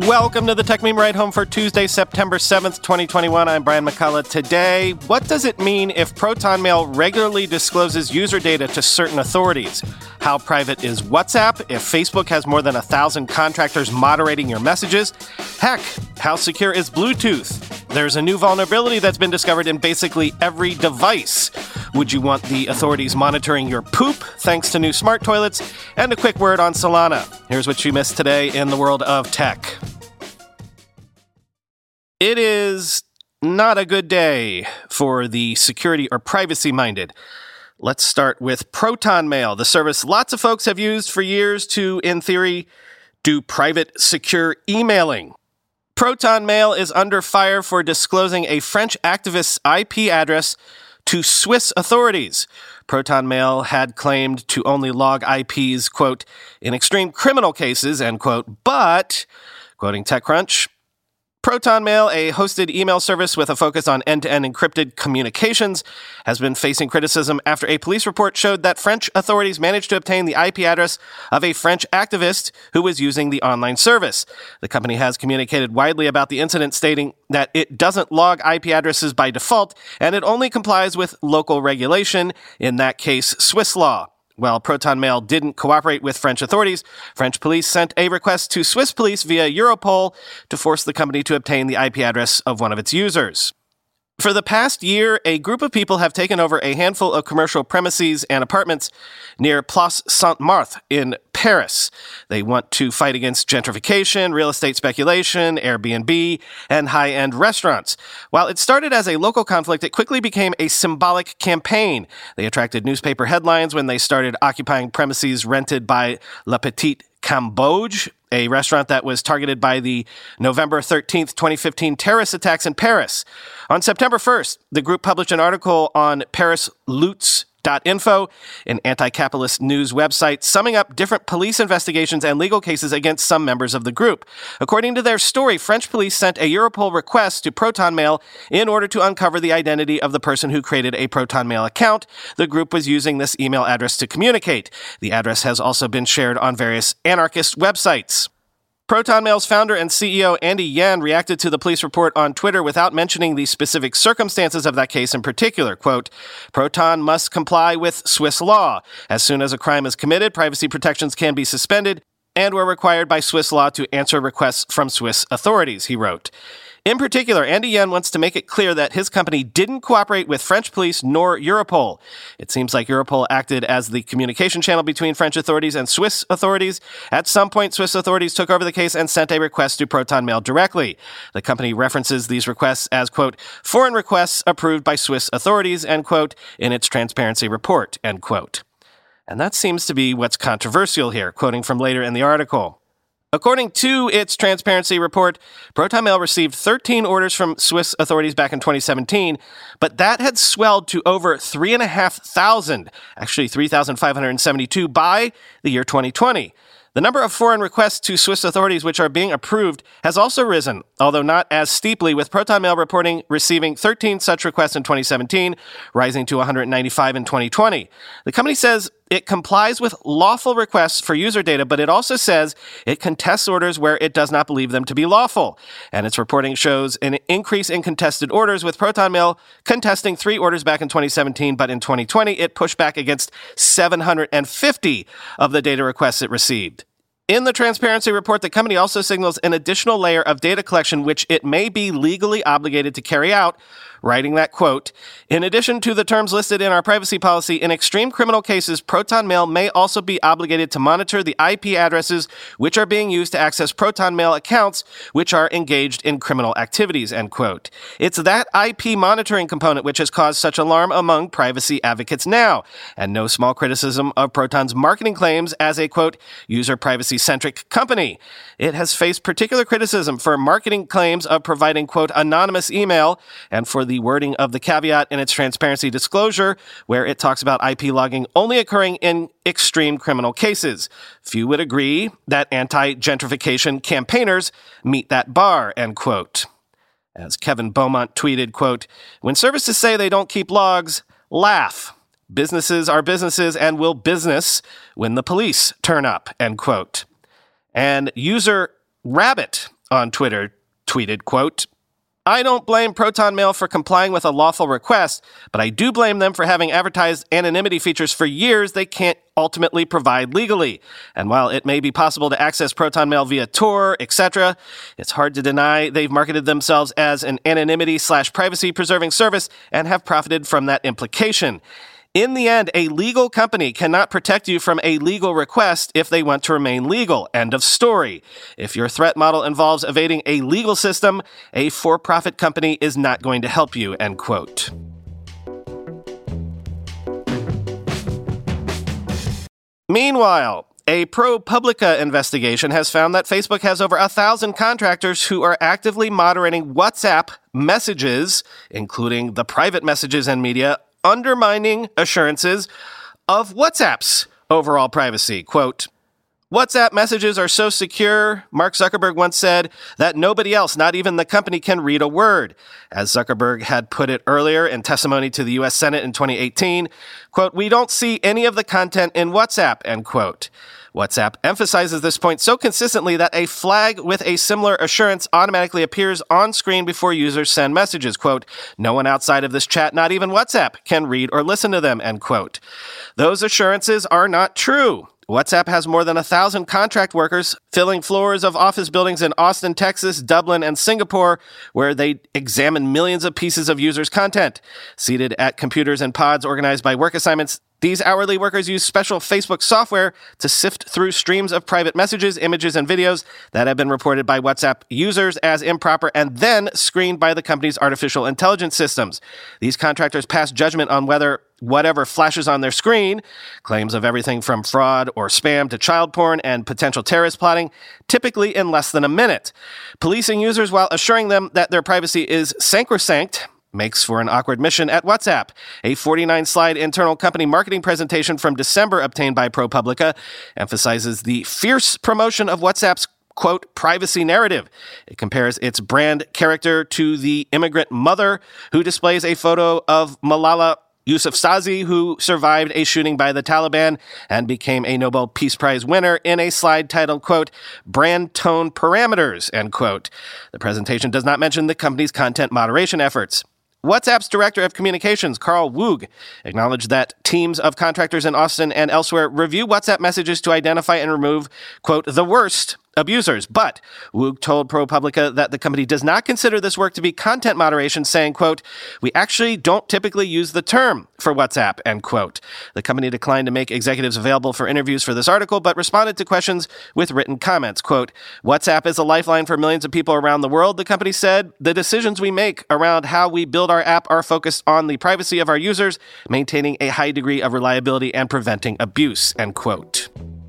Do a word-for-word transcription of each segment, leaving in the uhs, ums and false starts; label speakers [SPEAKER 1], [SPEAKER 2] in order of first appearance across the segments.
[SPEAKER 1] Welcome to the Tech Meme Ride Home for Tuesday, September seventh, twenty twenty-one. I'm Brian McCullough. Today, what does it mean if Proton Mail regularly discloses user data to certain authorities? How private is WhatsApp if Facebook has more than a thousand contractors moderating your messages? Heck, how secure is Bluetooth? There's a new vulnerability that's been discovered in basically every device. Would you want the authorities monitoring your poop thanks to new smart toilets? And a quick word on Solana. Here's what you missed today in the world of tech. It is not a good day for the security or privacy-minded. Let's start with Proton Mail, the service lots of folks have used for years to, in theory, do private, secure emailing. Proton Mail is under fire for disclosing a French activist's I P address to Swiss authorities. Proton Mail had claimed to only log I Ps, quote, in extreme criminal cases, end quote, but, quoting TechCrunch, Proton Mail, a hosted email service with a focus on end-to-end encrypted communications, has been facing criticism after a police report showed that French authorities managed to obtain the I P address of a French activist who was using the online service. The company has communicated widely about the incident, stating that it doesn't log I P addresses by default, and it only complies with local regulation, in that case, Swiss law. While Proton Mail didn't cooperate with French authorities, French police sent a request to Swiss police via Europol to force the company to obtain the I P address of one of its users. For the past year, a group of people have taken over a handful of commercial premises and apartments near Place Saint-Marthe in Paris. They want to fight against gentrification, real estate speculation, Airbnb, and high-end restaurants. While it started as a local conflict, it quickly became a symbolic campaign. They attracted newspaper headlines when they started occupying premises rented by La Petite Cambodge, a restaurant that was targeted by the November thirteenth, twenty fifteen terrorist attacks in Paris. On September first, the group published an article on Paris Loots dot info, an anti-capitalist news website, summing up different police investigations and legal cases against some members of the group. According to their story, French police sent a Europol request to Proton Mail in order to uncover the identity of the person who created a Proton Mail account. The group was using this email address to communicate. The address has also been shared on various anarchist websites. Proton Mail's founder and C E O Andy Yan reacted to the police report on Twitter without mentioning the specific circumstances of that case in particular. Quote, Proton must comply with Swiss law. As soon as a crime is committed, privacy protections can be suspended and were required by Swiss law to answer requests from Swiss authorities, he wrote. In particular, Andy Yan wants to make it clear that his company didn't cooperate with French police nor Europol. It seems like Europol acted as the communication channel between French authorities and Swiss authorities. At some point, Swiss authorities took over the case and sent a request to Proton Mail directly. The company references these requests as, quote, foreign requests approved by Swiss authorities, end quote, in its transparency report, end quote. And that seems to be what's controversial here, quoting from later in the article. According to its transparency report, Proton Mail received thirteen orders from Swiss authorities back in twenty seventeen, but that had swelled to over three thousand five hundred, actually three thousand five hundred seventy-two by the year twenty twenty. The number of foreign requests to Swiss authorities which are being approved has also risen, although not as steeply, with Proton Mail reporting receiving thirteen such requests in twenty seventeen, rising to one hundred ninety-five in twenty twenty. The company says it complies with lawful requests for user data, but it also says it contests orders where it does not believe them to be lawful. And its reporting shows an increase in contested orders, with Proton Mail contesting three orders back in twenty seventeen, but in twenty twenty, it pushed back against seven hundred fifty of the data requests it received. In the transparency report, the company also signals an additional layer of data collection which it may be legally obligated to carry out, writing that, quote, in addition to the terms listed in our privacy policy, in extreme criminal cases, Proton Mail may also be obligated to monitor the I P addresses which are being used to access Proton Mail accounts which are engaged in criminal activities, end quote. It's that I P monitoring component which has caused such alarm among privacy advocates now, and no small criticism of Proton's marketing claims as a, quote, user privacy-centric company. It has faced particular criticism for marketing claims of providing, quote, anonymous email, and for the the wording of the caveat in its transparency disclosure, where it talks about I P logging only occurring in extreme criminal cases. Few would agree that anti-gentrification campaigners meet that bar, end quote. As Kevin Beaumont tweeted, quote, when services say they don't keep logs, laugh. Businesses are businesses and will business when the police turn up, end quote. And user Rabbit on Twitter tweeted, quote, "I don't blame Proton Mail for complying with a lawful request, but I do blame them for having advertised anonymity features for years they can't ultimately provide legally. And while it may be possible to access Proton Mail via Tor, et cetera, it's hard to deny they've marketed themselves as an anonymity slash privacy preserving service and have profited from that implication. In the end, a legal company cannot protect you from a legal request if they want to remain legal. End of story. If your threat model involves evading a legal system, a for-profit company is not going to help you." End quote. Meanwhile, a ProPublica investigation has found that Facebook has over a thousand contractors who are actively moderating WhatsApp messages, including the private messages and media, undermining assurances of WhatsApp's overall privacy. Quote, "WhatsApp messages are so secure," Mark Zuckerberg once said, "that nobody else, not even the company, can read a word." As Zuckerberg had put it earlier in testimony to the U S Senate in twenty eighteen, quote, "We don't see any of the content in WhatsApp," end quote. WhatsApp emphasizes this point so consistently that a flag with a similar assurance automatically appears on screen before users send messages. Quote, "No one outside of this chat, not even WhatsApp, can read or listen to them," end quote. Those assurances are not true. WhatsApp has more than a thousand contract workers filling floors of office buildings in Austin, Texas, Dublin, and Singapore, where they examine millions of pieces of users' content. Seated at computers and pods organized by work assignments, these hourly workers use special Facebook software to sift through streams of private messages, images, and videos that have been reported by WhatsApp users as improper and then screened by the company's artificial intelligence systems. These contractors pass judgment on whether whatever flashes on their screen, claims of everything from fraud or spam to child porn and potential terrorist plotting, typically in less than a minute. Policing users while assuring them that their privacy is sacrosanct makes for an awkward mission at WhatsApp. A forty-nine slide internal company marketing presentation from December obtained by ProPublica emphasizes the fierce promotion of WhatsApp's, quote, "privacy narrative." It compares its brand character to the immigrant mother who displays a photo of Malala Yousafzai, who survived a shooting by the Taliban and became a Nobel Peace Prize winner, in a slide titled, quote, "Brand Tone Parameters," end quote. The presentation does not mention the company's content moderation efforts. WhatsApp's director of communications, Carl Woog, acknowledged that teams of contractors in Austin and elsewhere review WhatsApp messages to identify and remove, quote, "the worst abusers." But Woog told ProPublica that the company does not consider this work to be content moderation, saying, quote, "We actually don't typically use the term for WhatsApp," end quote. The company declined to make executives available for interviews for this article, but responded to questions with written comments. Quote, "WhatsApp is a lifeline for millions of people around the world," the company said. "The decisions we make around how we build our app are focused on the privacy of our users, maintaining a high degree of reliability and preventing abuse," end quote.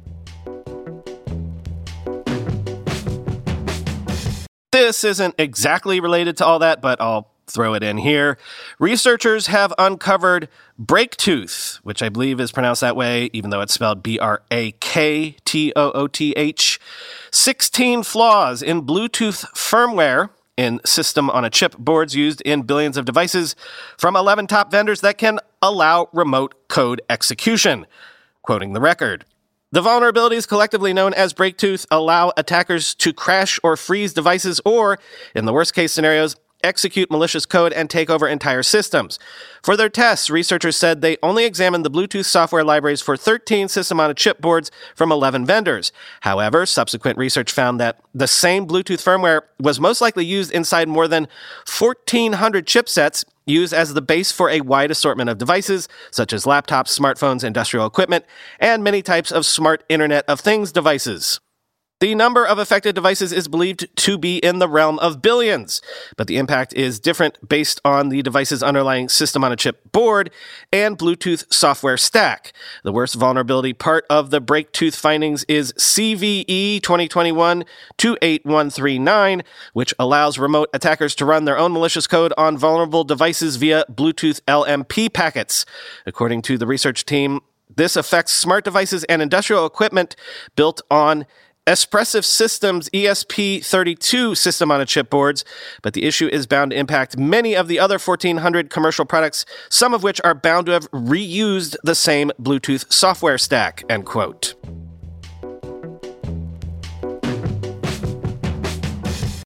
[SPEAKER 1] This isn't exactly related to all that, but I'll throw it in here. Researchers have uncovered Breaktooth, which I believe is pronounced that way, even though it's spelled B R A K T O O T H, sixteen flaws in Bluetooth firmware in system-on-a-chip boards used in billions of devices from eleven top vendors that can allow remote code execution. Quoting the record, "The vulnerabilities, collectively known as Breaktooth, allow attackers to crash or freeze devices or, in the worst-case scenarios, execute malicious code and take over entire systems. For their tests, researchers said they only examined the Bluetooth software libraries for thirteen system-on-a-chip boards from eleven vendors. However, subsequent research found that the same Bluetooth firmware was most likely used inside more than fourteen hundred chipsets used as the base for a wide assortment of devices, such as laptops, smartphones, industrial equipment, and many types of smart Internet of Things devices. The number of affected devices is believed to be in the realm of billions, but the impact is different based on the device's underlying system-on-a-chip board and Bluetooth software stack. The worst vulnerability part of the Breaktooth findings is C V E twenty twenty-one dash two eight one three nine, which allows remote attackers to run their own malicious code on vulnerable devices via Bluetooth L M P packets. According to the research team, this affects smart devices and industrial equipment built on Espressif Systems E S P thirty-two system-on-a-chip boards, but the issue is bound to impact many of the other fourteen hundred commercial products, some of which are bound to have reused the same Bluetooth software stack, end quote.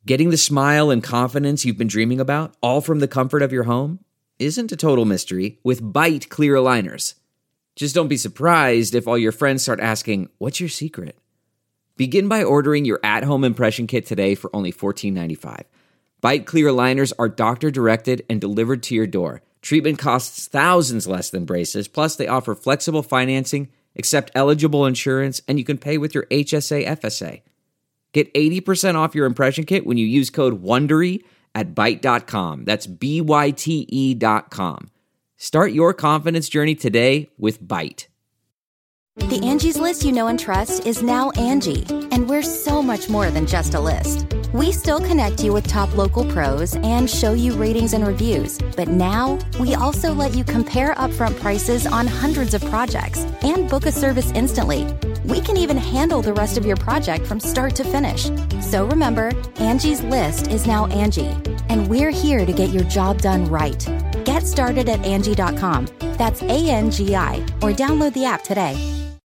[SPEAKER 2] Getting the smile and confidence you've been dreaming about, all from the comfort of your home, isn't a total mystery with Byte clear aligners. Just don't be surprised if all your friends start asking, "What's your secret?" Begin by ordering your at-home impression kit today for only fourteen ninety-five. Byte clear aligners are doctor-directed and delivered to your door. Treatment costs thousands less than braces, plus they offer flexible financing, accept eligible insurance, and you can pay with your H S A F S A. Get eighty percent off your impression kit when you use code WONDERY at byte dot com. That's B Y T E dot com. Start your confidence journey today with Byte.
[SPEAKER 3] The Angie's List you know and trust is now Angie, and we're so much more than just a list. We still connect you with top local pros and show you ratings and reviews, but now we also let you compare upfront prices on hundreds of projects and book a service instantly. We can even handle the rest of your project from start to finish. So remember, Angie's List is now Angie, and we're here to get your job done right. Get started at Angie dot com. That's A N G I, or download the app today.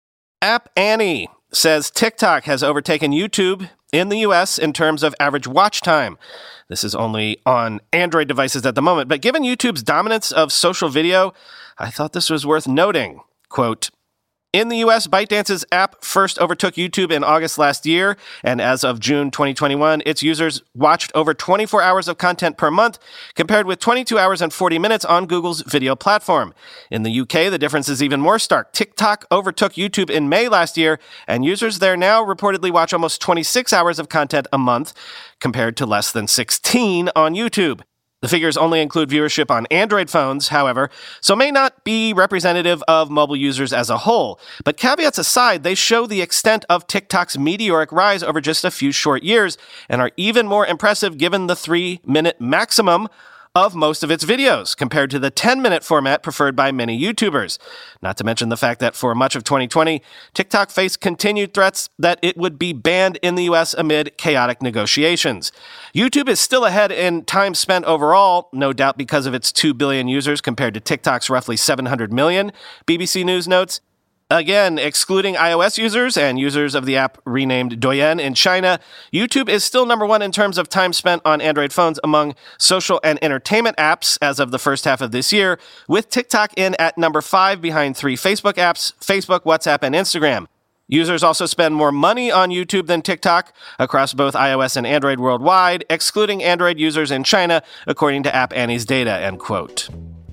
[SPEAKER 1] App Annie says TikTok has overtaken YouTube in the U S in terms of average watch time. This is only on Android devices at the moment, but given YouTube's dominance of social video, I thought this was worth noting. Quote, in the U S, ByteDance's app first overtook YouTube in August last year, and as of June twenty twenty-one, its users watched over twenty-four hours of content per month, compared with twenty-two hours and forty minutes on Google's video platform. In the U K, the difference is even more stark. TikTok overtook YouTube in May last year, and users there now reportedly watch almost twenty-six hours of content a month, compared to less than sixteen on YouTube. The figures only include viewership on Android phones, however, so may not be representative of mobile users as a whole. But caveats aside, they show the extent of TikTok's meteoric rise over just a few short years and are even more impressive given the three-minute maximum of most of its videos, compared to the ten-minute format preferred by many YouTubers. Not to mention the fact that for much of twenty twenty, TikTok faced continued threats that it would be banned in the U S amid chaotic negotiations. YouTube is still ahead in time spent overall, no doubt because of its two billion users compared to TikTok's roughly seven hundred million, B B C News notes. Again, excluding iOS users and users of the app renamed Douyin in China, YouTube is still number one in terms of time spent on Android phones among social and entertainment apps as of the first half of this year, with TikTok in at number five behind three Facebook apps, Facebook, WhatsApp, and Instagram. Users also spend more money on YouTube than TikTok across both iOS and Android worldwide, excluding Android users in China, according to App Annie's data, end quote.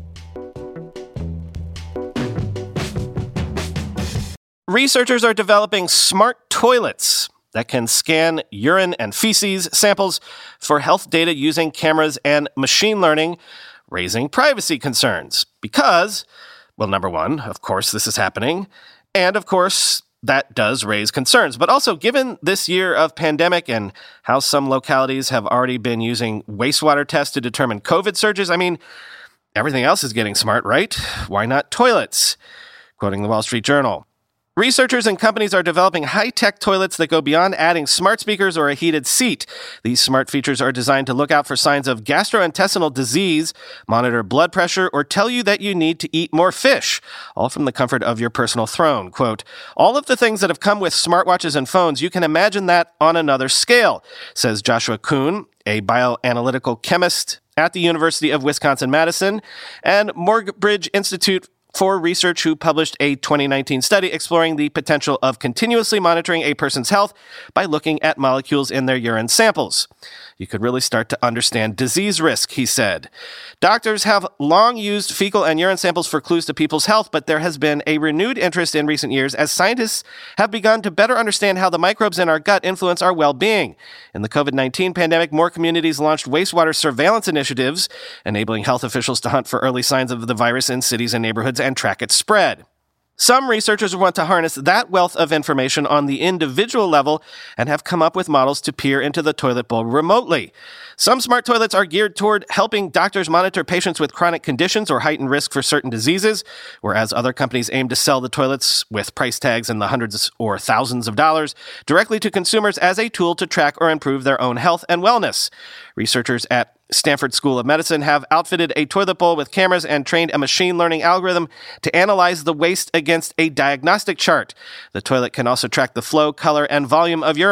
[SPEAKER 1] Researchers are developing smart toilets that can scan urine and feces samples for health data using cameras and machine learning, raising privacy concerns. Because, well, number one, of course, this is happening, and of course, that does raise concerns. But also, given this year of pandemic and how some localities have already been using wastewater tests to determine COVID surges, I mean, everything else is getting smart, right? Why not toilets? Quoting the Wall Street Journal. Researchers and companies are developing high-tech toilets that go beyond adding smart speakers or a heated seat. These smart features are designed to look out for signs of gastrointestinal disease, monitor blood pressure, or tell you that you need to eat more fish, all from the comfort of your personal throne. Quote, all of the things that have come with smartwatches and phones, you can imagine that on another scale, says Joshua Kuhn, a bioanalytical chemist at the University of Wisconsin-Madison and Morgridge Institute for Research, who published a twenty nineteen study exploring the potential of continuously monitoring a person's health by looking at molecules in their urine samples. You could really start to understand disease risk, he said. Doctors have long used fecal and urine samples for clues to people's health, but there has been a renewed interest in recent years as scientists have begun to better understand how the microbes in our gut influence our well-being. In the COVID nineteen pandemic, more communities launched wastewater surveillance initiatives, enabling health officials to hunt for early signs of the virus in cities and neighborhoods and track its spread. Some researchers want to harness that wealth of information on the individual level and have come up with models to peer into the toilet bowl remotely. Some smart toilets are geared toward helping doctors monitor patients with chronic conditions or heightened risk for certain diseases, whereas other companies aim to sell the toilets with price tags in the hundreds or thousands of dollars directly to consumers as a tool to track or improve their own health and wellness. Researchers at Stanford School of Medicine have outfitted a toilet bowl with cameras and trained a machine learning algorithm to analyze the waste against a diagnostic chart. The toilet can also track the flow, color, and volume of urine.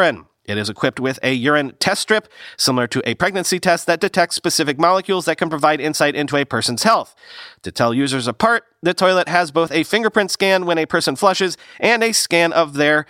[SPEAKER 1] It is equipped with a urine test strip, similar to a pregnancy test that detects specific molecules that can provide insight into a person's health. To tell users apart, the toilet has both a fingerprint scan when a person flushes and a scan of their,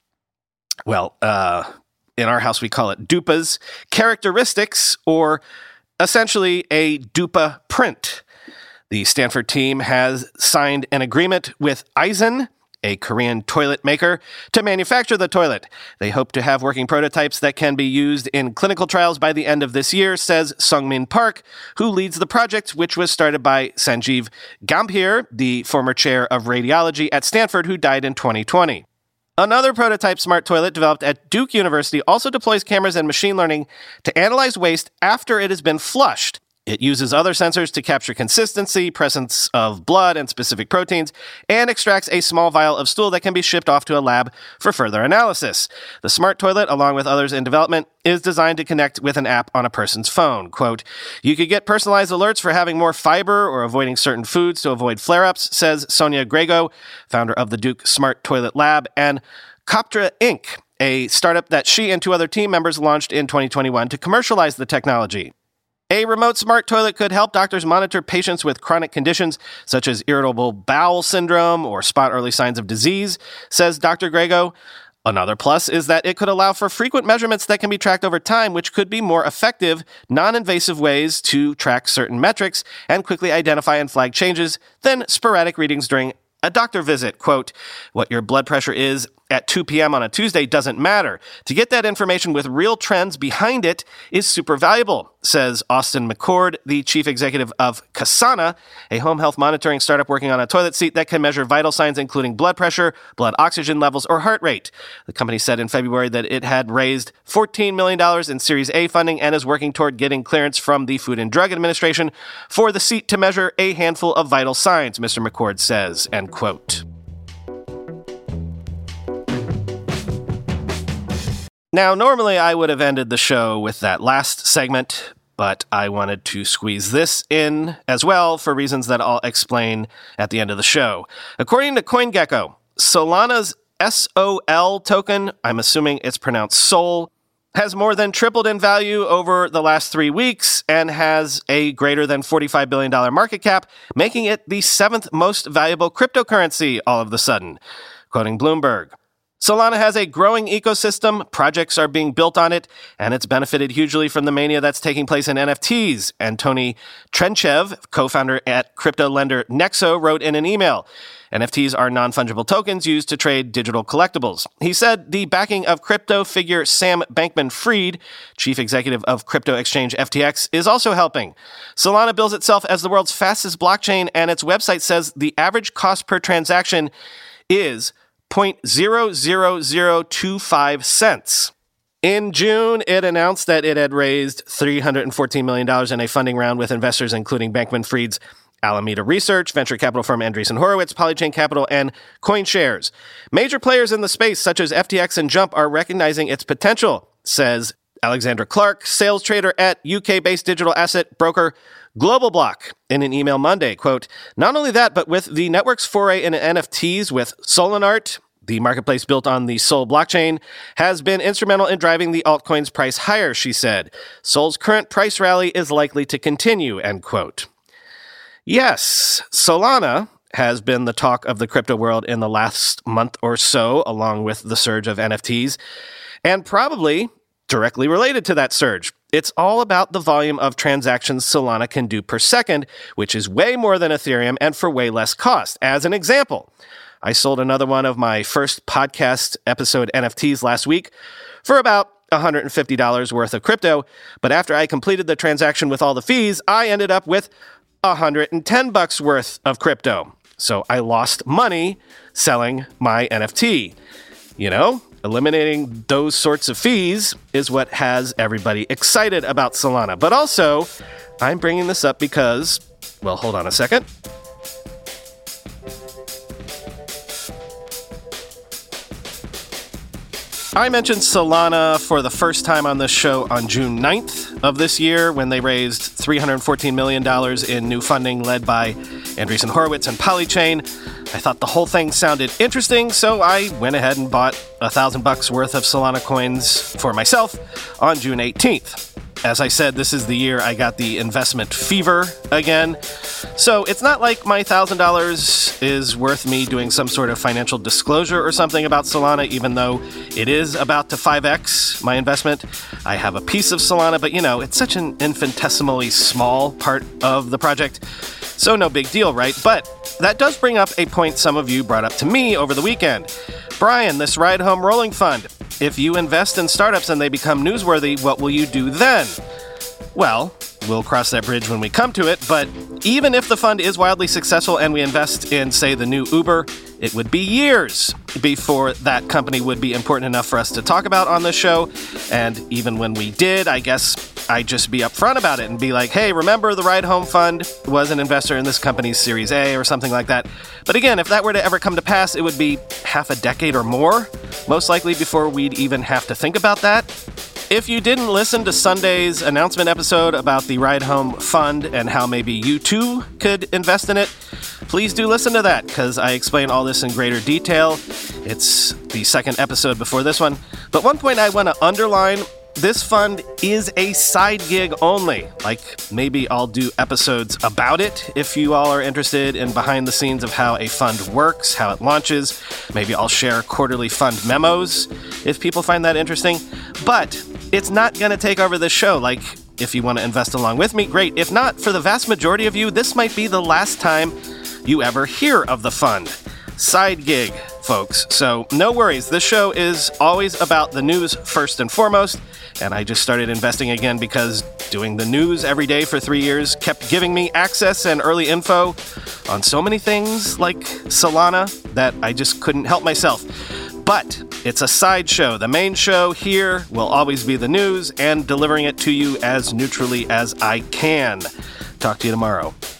[SPEAKER 1] well, uh, in our house we call it DUPAs, characteristics, or essentially a DUPA print. The Stanford team has signed an agreement with Aizen, a Korean toilet maker, to manufacture the toilet. They hope to have working prototypes that can be used in clinical trials by the end of this year, says Sungmin Park, who leads the project, which was started by Sanjeev Gambhir, the former chair of radiology at Stanford, who died in twenty twenty. Another prototype smart toilet developed at Duke University also deploys cameras and machine learning to analyze waste after it has been flushed. It uses other sensors to capture consistency, presence of blood, and specific proteins, and extracts a small vial of stool that can be shipped off to a lab for further analysis. The smart toilet, along with others in development, is designed to connect with an app on a person's phone. Quote, "You could get personalized alerts for having more fiber or avoiding certain foods to avoid flare-ups," says Sonia Grego, founder of the Duke Smart Toilet Lab, and Coptra Incorporated, a startup that she and two other team members launched in twenty twenty-one to commercialize the technology. A remote smart toilet could help doctors monitor patients with chronic conditions such as irritable bowel syndrome or spot early signs of disease, says Doctor Grego. Another plus is that it could allow for frequent measurements that can be tracked over time, which could be more effective, non-invasive ways to track certain metrics and quickly identify and flag changes than sporadic readings during a doctor visit. Quote, "What your blood pressure is at two p.m. on a Tuesday doesn't matter. To get that information with real trends behind it is super valuable," says Austin McCord, the chief executive of Kasana, a home health monitoring startup working on a toilet seat that can measure vital signs including blood pressure, blood oxygen levels, or heart rate. The company said in February that it had raised fourteen million dollars in Series A funding and is working toward getting clearance from the Food and Drug Administration for the seat to measure a handful of vital signs, Mister McCord says, end quote. Now, normally I would have ended the show with that last segment, but I wanted to squeeze this in as well for reasons that I'll explain at the end of the show. According to CoinGecko, Solana's S O L token, I'm assuming it's pronounced Sol, has more than tripled in value over the last three weeks and has a greater than forty-five billion dollars market cap, making it the seventh most valuable cryptocurrency all of a sudden. Quoting Bloomberg, Solana has a growing ecosystem, projects are being built on it, and it's benefited hugely from the mania that's taking place in N F Ts. And Tony Trenchev, co-founder at crypto lender Nexo, wrote in an email, N F Ts are non-fungible tokens used to trade digital collectibles. He said the backing of crypto figure Sam Bankman-Fried, chief executive of crypto exchange F T X, is also helping. Solana bills itself as the world's fastest blockchain, and its website says the average cost per transaction is zero point zero zero zero two five cents. In June, it announced that it had raised three hundred fourteen million dollars in a funding round with investors including Bankman-Fried's Alameda Research, venture capital firm Andreessen Horowitz, Polychain Capital, and CoinShares. Major players in the space, such as F T X and Jump, are recognizing its potential, says Alexandra Clark, sales trader at U K-based digital asset broker GlobalBlock, in an email Monday. Quote, "Not only that, but with the network's foray in N F Ts with Solanart, the marketplace built on the Sol blockchain, has been instrumental in driving the altcoin's price higher," she said. "Sol's current price rally is likely to continue," end quote. Yes, Solana has been the talk of the crypto world in the last month or so, along with the surge of N F Ts, and probably directly related to that surge. It's all about the volume of transactions Solana can do per second, which is way more than Ethereum and for way less cost. As an example, I sold another one of my first podcast episode N F Ts last week for about one hundred fifty dollars worth of crypto, but after I completed the transaction with all the fees, I ended up with one hundred ten bucks worth of crypto. So I lost money selling my N F T. You know, eliminating those sorts of fees is what has everybody excited about Solana. But also, I'm bringing this up because, well, hold on a second. I mentioned Solana for the first time on this show on June ninth of this year when they raised three hundred fourteen million dollars in new funding led by Andreessen Horowitz and Polychain. I thought the whole thing sounded interesting, so I went ahead and bought a thousand bucks worth of Solana coins for myself on June eighteenth. As I said, this is the year I got the investment fever again. So it's not like my one thousand dollars is worth me doing some sort of financial disclosure or something about Solana, even though it is about to five x my investment. I have a piece of Solana, but you know, it's such an infinitesimally small part of the project. So no big deal, right? But that does bring up a point some of you brought up to me over the weekend. Brian, this Ride Home Rolling Fund, if you invest in startups and they become newsworthy, what will you do then? Well, we'll cross that bridge when we come to it, but even if the fund is wildly successful and we invest in, say, the new Uber, it would be years before that company would be important enough for us to talk about on this show. And even when we did, I guess I'd just be upfront about it and be like, hey, remember the Ride Home Fund was an investor in this company's Series A or something like that. But again, if that were to ever come to pass, it would be half a decade or more, most likely before we'd even have to think about that. If you didn't listen to Sunday's announcement episode about the Ride Home Fund and how maybe you too could invest in it, please do listen to that, because I explain all this in greater detail. It's the second episode before this one. But one point I want to underline, this fund is a side gig only. Like, maybe I'll do episodes about it if you all are interested in behind the scenes of how a fund works, how it launches. Maybe I'll share quarterly fund memos if people find that interesting. But it's not going to take over this show. Like, if you want to invest along with me, great. If not, for the vast majority of you, this might be the last time you ever hear of the fund. Side gig, folks. So no worries. This show is always about the news first and foremost. And I just started investing again because doing the news every day for three years kept giving me access and early info on so many things like Solana that I just couldn't help myself. But it's a side show. The main show here will always be the news and delivering it to you as neutrally as I can. Talk to you tomorrow.